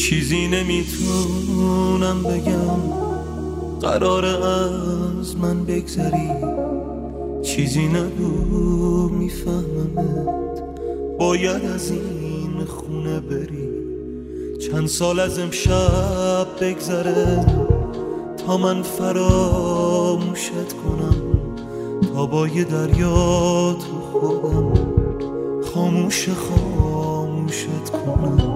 چیزی نمیتونم بگم، قراره از من بگذری. چیزی نگو میفهممت، باید از این خونه بری. چند سال از امشب بگذره تا من فراموشت کنم، تا با یه دریا تو خودم خاموشت کنم.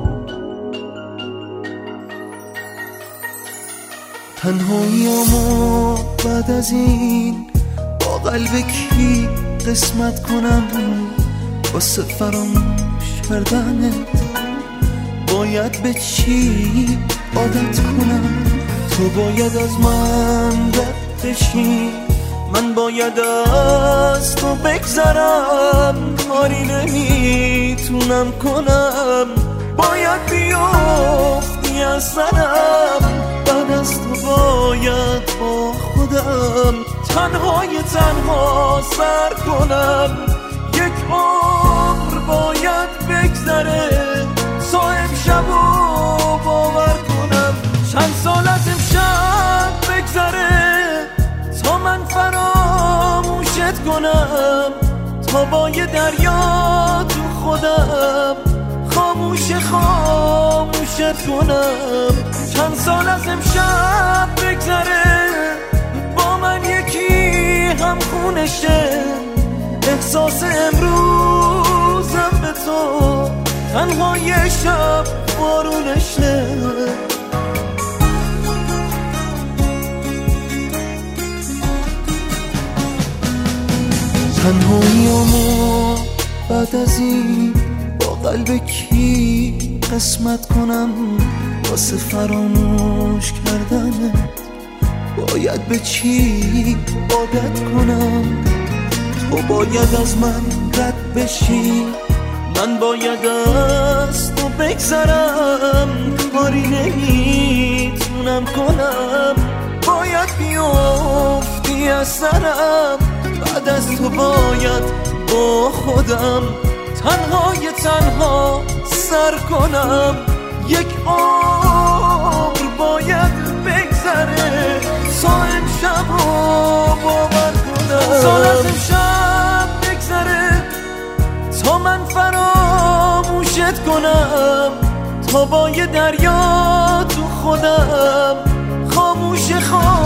تنهاییامو بعد از این با قلب کی قسمت کنم؟ واسه فراموش کردنت باید به چی عادت کنم؟ تو باید از من رد بشی، من باید از تو بگذرم. کاری نمیتونم کنم، باید بیافتی از سرم. بعد از تو باید با خودم تنها سر کنم. یک عمر باید بگذره تا امشبو باور کنم. چند سال از امشب بگذره تا من فراموشت کنم، تا با یه دریا تو خودم خاموشت کنم. چند سال از امشب بگذره با من یکی هم خونشه، احساس امروزم به تو تنها یه شب بارونشه. تنهاییامو بعد از این با قلب کی قسمت کنم؟ واسه فراموش کردنت باید به چی عادت کنم؟ تو باید از من رد بشی، من باید از تو بگذرم. کاری نمیتونم کنم، باید بیافتی از سرم. بعد از تو باید با خودم تنها سر کنم. یک عمر باید بگذره تا امشب رو باور کنم. سال از امشب بگذره تا من فراموشت کنم، تا با یه دریا تو خودم خاموشت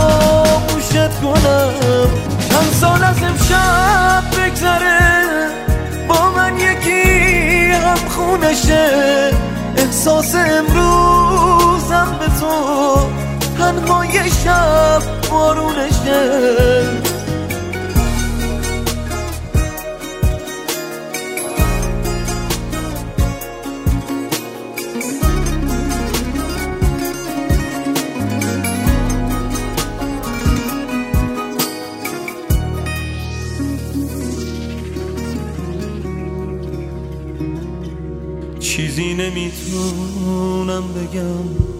کنم. چند سال از امشب بگذره با من یکی هم خونشه، احساس امروزم به تو تنها یه شب بارونشه. چیزی نمیتونم بگم،